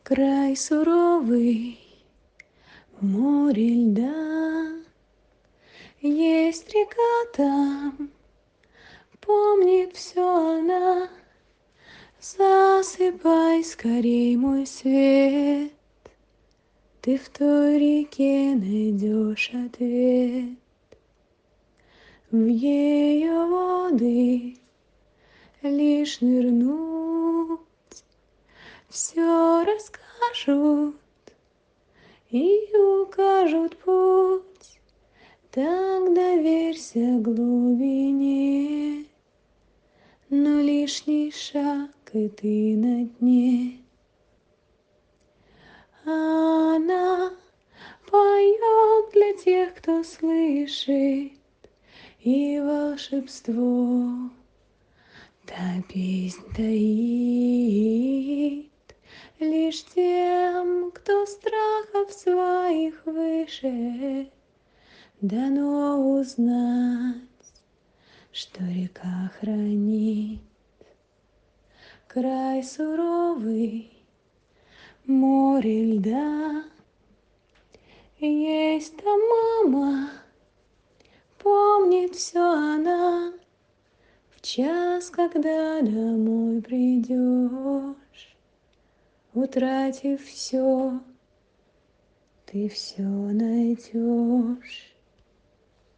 Край суровый, море льда, есть река там, помнит все она. Засыпай скорей, мой свет, ты в той реке найдешь ответ. В ее воды лишь нырнуть, все расскажут и укажут путь. Так доверься глубине, но лишний шаг, и ты на дне. Она поет для тех, кто слышит, и волшебство та песнь таит лишь тем, кто страхов своих выше. Дано узнать, что река хранит. Край суровый, море льда, есть там мама, помнит все она. В час, когда домой придешь, утратив все, ты все найдешь.